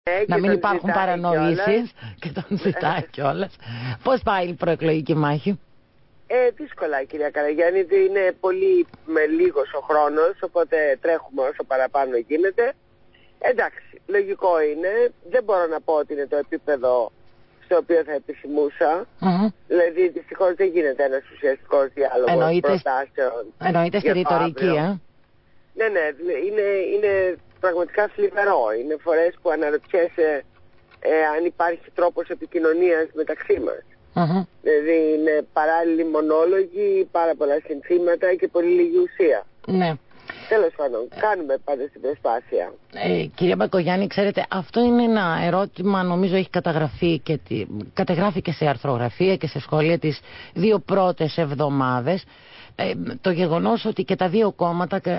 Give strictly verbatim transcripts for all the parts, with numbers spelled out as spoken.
Ε, να μην υπάρχουν παρανοήσεις και τον ζητάει κιόλας. Πώς πάει η προεκλογική μάχη? Ε, δύσκολα, κυρία Καραγιάννη, είναι πολύ με λίγος ο χρόνος, οπότε τρέχουμε όσο παραπάνω γίνεται. Εντάξει, λογικό είναι. Δεν μπορώ να πω ότι είναι το επίπεδο στο οποίο θα επιθυμούσα. Mm-hmm. Δηλαδή, δυστυχώς δεν γίνεται ένας ουσιαστικός διάλογος εννοείται, προτάσεων. Εννοείται στη ρητορική, ε? Ναι, ναι, είναι, είναι πραγματικά θλιβερό. Είναι φορές που αναρωτιέσαι ε, αν υπάρχει τρόπος επικοινωνίας μεταξύ μας. Mm-hmm. Δηλαδή, είναι παράλληλοι μονόλογοι, πάρα πολλά συνθήματα και πολύ λίγη ουσία. Ναι. Τέλος πάντων, κάνουμε πάντα στην προσπάθεια. Ε, κυρία Μπακογιάννη, ξέρετε, αυτό είναι ένα ερώτημα, νομίζω έχει καταγραφεί και τη, κατεγράφει και σε αρθρογραφία και σε σχόλια τις δύο πρώτες εβδομάδες. Ε, το γεγονός ότι και τα δύο κόμματα ε,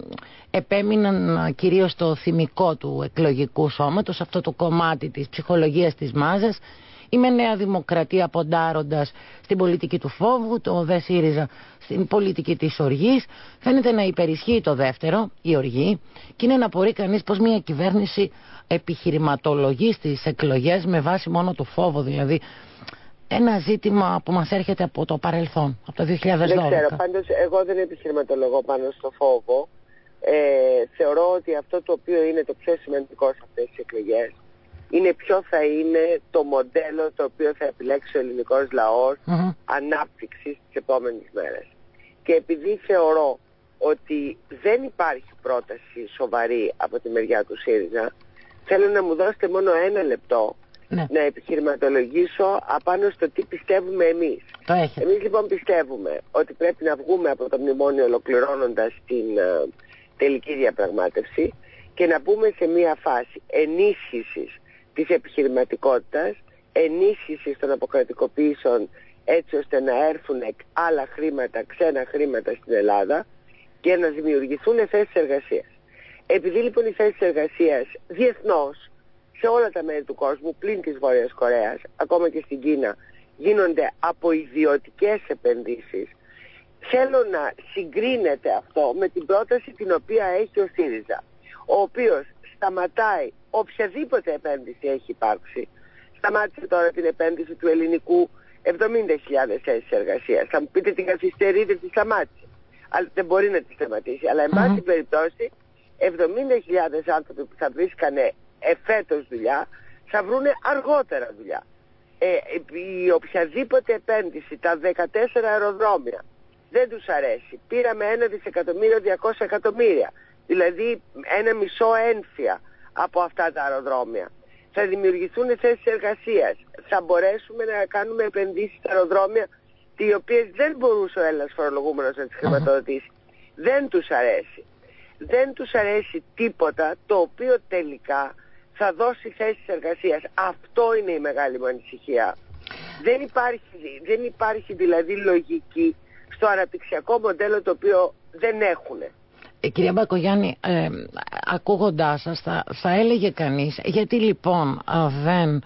επέμειναν κυρίως στο θυμικό του εκλογικού σώματος, αυτό το κομμάτι της ψυχολογίας της μάζας. Η με Νέα Δημοκρατία ποντάροντας στην πολιτική του φόβου, το δε ΣΥΡΙΖΑ στην πολιτική της οργής. Φαίνεται να υπερισχύει το δεύτερο, η οργή, και είναι να απορεί κανείς πως μια κυβέρνηση επιχειρηματολογεί στις εκλογές με βάση μόνο το φόβο, δηλαδή ένα ζήτημα που μας έρχεται από το παρελθόν, από το δύο χιλιάδες δώδεκα. Δεν ξέρω, πάντως εγώ δεν επιχειρηματολογώ πάνω στο φόβο. Ε, θεωρώ ότι αυτό το οποίο είναι το πιο σημαντικό σε αυτές τις εκλογές είναι ποιο θα είναι το μοντέλο το οποίο θα επιλέξει ο ελληνικός λαός mm-hmm. ανάπτυξης τις επόμενες μέρες. Και επειδή θεωρώ ότι δεν υπάρχει πρόταση σοβαρή από τη μεριά του ΣΥΡΙΖΑ, θέλω να μου δώσετε μόνο ένα λεπτό ναι. να επιχειρηματολογήσω απάνω στο τι πιστεύουμε εμείς. Το έχετε. Εμείς λοιπόν πιστεύουμε ότι πρέπει να βγούμε από το μνημόνιο ολοκληρώνοντας την uh, τελική διαπραγμάτευση και να μπούμε σε μια φάση ενίσχυσης της επιχειρηματικότητας, ενίσχυσης των αποκρατικοποιήσεων έτσι ώστε να έρθουν άλλα χρήματα, ξένα χρήματα στην Ελλάδα και να δημιουργηθούν θέσεις εργασίας. Επειδή λοιπόν οι θέσεις εργασίας διεθνώς σε όλα τα μέρη του κόσμου πλην της Βόρειας Κορέας, ακόμα και στην Κίνα, γίνονται από ιδιωτικές επενδύσεις, θέλω να συγκρίνεται αυτό με την πρόταση την οποία έχει ο ΣΥΡΙΖΑ, ο οποίος σταματάει οποιαδήποτε επένδυση έχει υπάρξει. Σταμάτησε τώρα την επένδυση του ελληνικού εβδομήντα χιλιάδες θέσεις εργασίας. Θα μου πείτε την καθυστερείτε, τη σταμάτησε. Αλλά δεν μπορεί να τη σταματήσει. Αλλά εν πάση mm-hmm. περιπτώσει εβδομήντα χιλιάδες άνθρωποι που θα βρίσκανε εφέτος δουλειά θα βρούνε αργότερα δουλειά. Ε, η οποιαδήποτε επένδυση, τα δεκατέσσερα αεροδρόμια δεν τους αρέσει. Πήραμε ένα δισεκατομμύριο διακόσια εκατομμύρια. Δηλαδή ένα μισό ένφια από αυτά τα αεροδρόμια. Θα δημιουργηθούν θέσεις εργασίας. Θα μπορέσουμε να κάνουμε επενδύσεις στα αεροδρόμια οι οποίες δεν μπορούσε ο Έλληνας φορολογούμενος να τις χρηματοδοτήσει. Uh-huh. Δεν τους αρέσει. Δεν τους αρέσει τίποτα το οποίο τελικά θα δώσει θέσεις εργασίας. Αυτό είναι η μεγάλη μου ανησυχία. Δεν υπάρχει, δεν υπάρχει δηλαδή λογική στο αναπτυξιακό μοντέλο το οποίο δεν έχουν. Ε, κυρία Μπακογιάννη, ε, ακούγοντάς σας θα, θα έλεγε κανείς γιατί λοιπόν δεν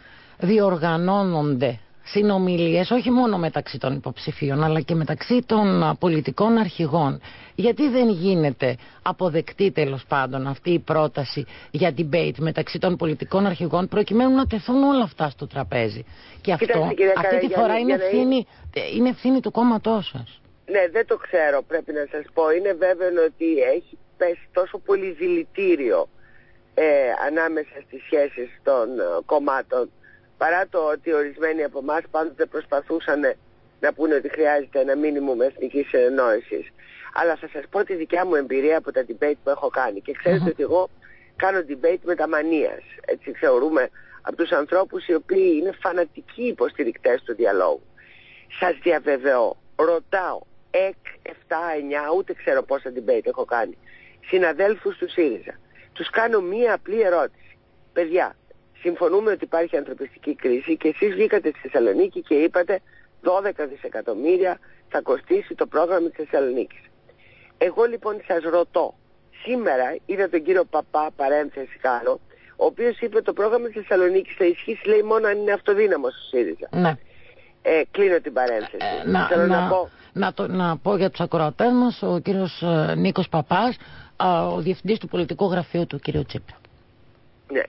διοργανώνονται συνομιλίες όχι μόνο μεταξύ των υποψηφίων αλλά και μεταξύ των πολιτικών αρχηγών. Γιατί δεν γίνεται αποδεκτή τέλος πάντων αυτή η πρόταση για debate μεταξύ των πολιτικών αρχηγών προκειμένου να τεθούν όλα αυτά στο τραπέζι. Και αυτό Κοιτάξτε, αυτή τη φορά είναι ευθύνη, είναι ευθύνη του κόμματός σας. Ναι, δεν το ξέρω, πρέπει να σας πω. Είναι βέβαιο ότι έχει πέσει τόσο πολύ δηλητήριο ε, ανάμεσα στις σχέσεις των ε, κομμάτων, παρά το ότι ορισμένοι από εμάς πάντοτε προσπαθούσαν να πούνε ότι χρειάζεται ένα μίνιμουμ εθνικής συνεννόησης. Αλλά θα σας πω τη δικιά μου εμπειρία από τα debate που έχω κάνει. Και ξέρετε mm-hmm. ότι εγώ κάνω debate με τα μανίας. Έτσι θεωρούμε από τους ανθρώπους οι οποίοι είναι φανατικοί υποστηρικτές του διαλόγου. Σας διαβεβαιώ, ρωτάω, ΕΚ, επτά, εννιά, ούτε ξέρω πόσα debate έχω κάνει, συναδέλφους του ΣΥΡΙΖΑ. Τους κάνω μία απλή ερώτηση. Παιδιά, συμφωνούμε ότι υπάρχει ανθρωπιστική κρίση και εσείς βγήκατε στη Θεσσαλονίκη και είπατε δώδεκα δισεκατομμύρια θα κοστίσει το πρόγραμμα της Θεσσαλονίκης. Εγώ λοιπόν σας ρωτώ, σήμερα είδα τον κύριο Παπά, παρένθεση κάνω, ο οποίος είπε το πρόγραμμα της Θεσσαλονίκης θα ισχύσει λέει μόνο αν είναι αυτοδύναμος ο ΣΥΡΙΖΑ. Ναι. Ε, κλείνω την παρένθεση. Ε, να, Θέλω να, να, πω... να, το, να πω για τους ακροατές μας, ο κύριος ε, Νίκος Παπάς, ε, ο διευθυντής του πολιτικού γραφείου του κύριου Τσίπρα. Ναι.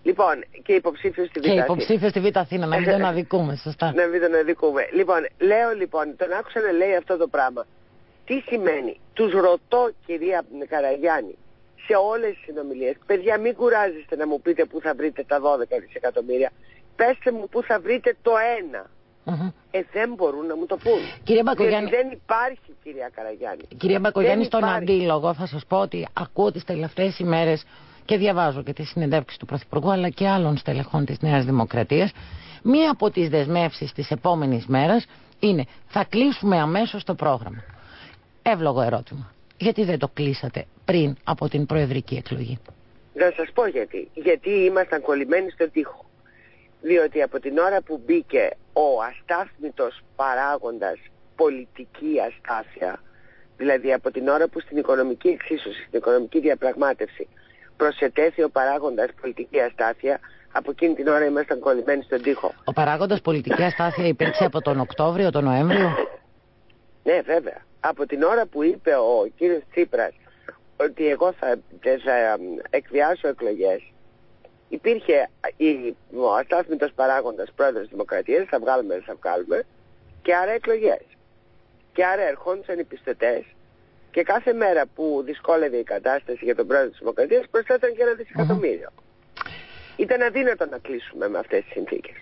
Λοιπόν, και υποψήφιο στη Β' Και Αθήνα. υποψήφιο στη Β' Αθήνα, να μην τον αδικούμε, σωστά. Να μην τον αδικούμε. Λοιπόν, λέω λοιπόν, τον άκουσα να λέει αυτό το πράγμα. Τι σημαίνει? Τους ρωτώ, κυρία Καραγιάννη, σε όλες τις συνομιλίες, παιδιά, μην κουράζεστε να μου πείτε πού θα βρείτε τα δώδεκα δισεκατομμύρια. Πέστε μου πού θα βρείτε το ένα. Mm-hmm. Ε, δεν μπορούν να μου το πούν. Κυρία Μπακογιάννη, δεν υπάρχει, κυρία Καραγιάννη. Κυρία Μπακογιάννη, στον αντίλογο θα σας πω ότι ακούω τις τελευταίες ημέρες και διαβάζω και τις συνεντεύξεις του Πρωθυπουργού αλλά και άλλων στελεχών της Νέας Δημοκρατίας. Μία από τις δεσμεύσεις της επόμενης μέρας είναι θα κλείσουμε αμέσως το πρόγραμμα. Εύλογο ερώτημα. Γιατί δεν το κλείσατε πριν από την προεδρική εκλογή? Να σας πω γιατί. Γιατί ήμασταν κολλημένοι στον τοίχο. Διότι από την ώρα που μπήκε ο αστάθμητος παράγοντας πολιτική αστάθεια, δηλαδή από την ώρα που στην οικονομική εξίσωση, στην οικονομική διαπραγμάτευση προσετέθη ο παράγοντας πολιτική αστάθεια, από εκείνη την ώρα ήμασταν κολλημένοι στον τοίχο. Ο παράγοντας πολιτική αστάθεια υπήρξε από τον Οκτώβριο, τον Νοέμβριο? Ναι, βέβαια. Από την ώρα που είπε ο κύριος Τσίπρας ότι εγώ θα, θα εκβιάσω εκλογές, υπήρχε η, ο αστάθμητος παράγοντας πρόεδρος της Δημοκρατίας, θα βγάλουμε, θα βγάλουμε, και άρα εκλογές. Και άρα ερχόντουσαν οι πιστωτές και κάθε μέρα που δυσκόλευε η κατάσταση για τον πρόεδρο της Δημοκρατίας προσθέταν και ένα δισεκατομμύριο. Mm-hmm. Ήταν αδύνατο να κλείσουμε με αυτές τις συνθήκες.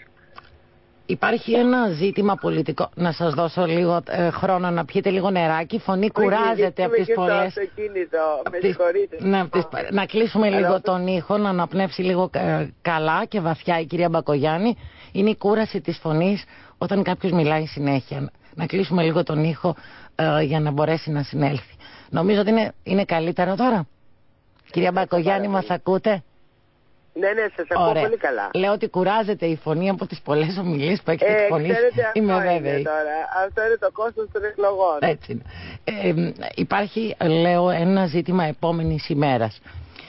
Υπάρχει ένα ζήτημα πολιτικό. Να σας δώσω λίγο ε, χρόνο να πιείτε λίγο νεράκι. Η φωνή κουράζεται από τις πολλές. Τις... Ναι, τις... Να κλείσουμε Αλλά λίγο τον ήχο, να αναπνεύσει λίγο ε, καλά και βαθιά η κυρία Μπακογιάννη. Είναι η κούραση της φωνής όταν κάποιος μιλάει συνέχεια. Να κλείσουμε λίγο τον ήχο ε, για να μπορέσει να συνέλθει. Νομίζω ότι είναι, είναι καλύτερο τώρα. Κυρία Μπακογιάννη, μας ακούτε? Ναι, ναι, σας ακούω πολύ καλά. Λέω ότι κουράζεται η φωνή από τις πολλές ομιλίες που έχετε εκφωνήσει. Ξέρετε, Είμαι αυτό βέβαιη. Είναι τώρα. Αυτό είναι το κόστος των εκλογών. Έτσι είναι. Ε, υπάρχει, λέω, ένα ζήτημα επόμενης ημέρας.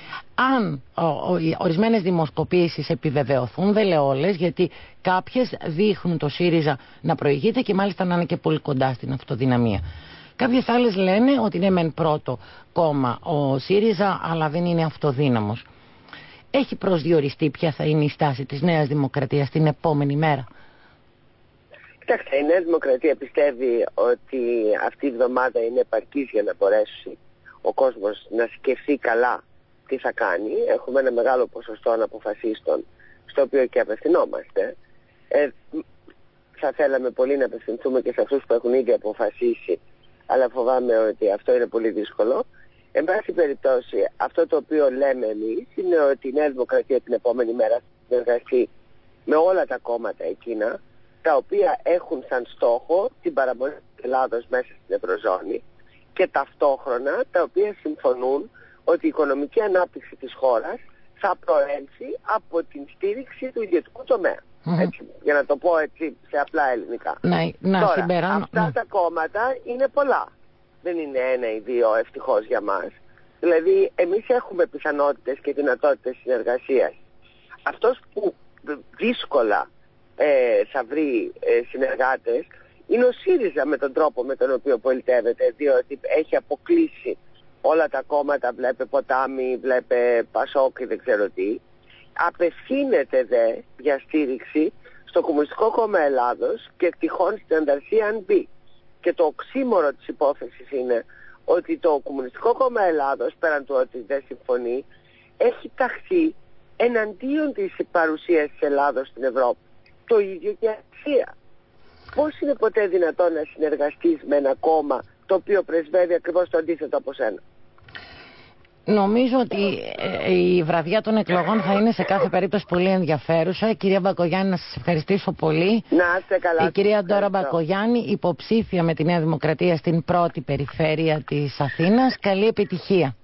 Αν ο, ο, οι ορισμένες δημοσκοπήσεις επιβεβαιωθούν, δεν λέω όλες, γιατί κάποιες δείχνουν το ΣΥΡΙΖΑ να προηγείται και μάλιστα να είναι και πολύ κοντά στην αυτοδυναμία. Κάποιες άλλες λένε ότι είναι μεν πρώτο κόμμα ο ΣΥΡΙΖΑ, αλλά δεν είναι αυτοδύναμος. Έχει προσδιοριστεί ποια θα είναι η στάση της Νέας Δημοκρατίας την επόμενη μέρα? Κοιτάξτε, η Νέα Δημοκρατία πιστεύει ότι αυτή η εβδομάδα είναι επαρκής για να μπορέσει ο κόσμος να σκεφτεί καλά τι θα κάνει. Έχουμε ένα μεγάλο ποσοστό αναποφασίστων, στο οποίο και απευθυνόμαστε. Ε, θα θέλαμε πολύ να απευθυνθούμε και σε αυτούς που έχουν ήδη αποφασίσει, αλλά φοβάμαι ότι αυτό είναι πολύ δύσκολο. Εν πάση περιπτώσει, αυτό το οποίο λέμε εμείς είναι ότι η Νέα Δημοκρατία την επόμενη μέρα θα συνεργαστεί με όλα τα κόμματα εκείνα τα οποία έχουν σαν στόχο την παραμονή της Ελλάδος μέσα στην Ευρωζώνη και ταυτόχρονα τα οποία συμφωνούν ότι η οικονομική ανάπτυξη της χώρας θα προέλθει από την στήριξη του ιδιωτικού τομέα. Mm-hmm. Έτσι, για να το πω έτσι σε απλά ελληνικά. Να, να Τώρα, συμπεράνω, αυτά ναι. τα κόμματα είναι πολλά. Δεν είναι ένα ή δύο ευτυχώς για μας. Δηλαδή εμείς έχουμε πιθανότητες και δυνατότητες συνεργασίας. Αυτός που δύσκολα ε, θα βρει ε, συνεργάτες είναι ο ΣΥΡΙΖΑ με τον τρόπο με τον οποίο πολιτεύεται, διότι έχει αποκλείσει όλα τα κόμματα, βλέπε Ποτάμι, βλέπε Πασόκ και δεν ξέρω τι. Απευθύνεται δε για στήριξη στο Κομμουνιστικό Κόμμα Ελλάδος και τυχόν στην ανταρσία αν μπει. Και το οξύμορο της υπόθεσης είναι ότι το Κομμουνιστικό Κόμμα Ελλάδος, πέραν του ότι δεν συμφωνεί, έχει ταχθεί εναντίον της παρουσίας της Ελλάδος στην Ευρώπη. Το ίδιο και η Αξία. Πώς είναι ποτέ δυνατόν να συνεργαστείς με ένα κόμμα το οποίο πρεσβεύει ακριβώς το αντίθετο από σένα? Νομίζω ότι η βραδιά των εκλογών θα είναι σε κάθε περίπτωση πολύ ενδιαφέρουσα. Κυρία Μπακογιάννη, να σας ευχαριστήσω πολύ. Να είστε καλά. Η κυρία Ντόρα Μπακογιάννη, υποψήφια με τη Νέα Δημοκρατία στην πρώτη περιφέρεια της Αθήνας. Καλή επιτυχία.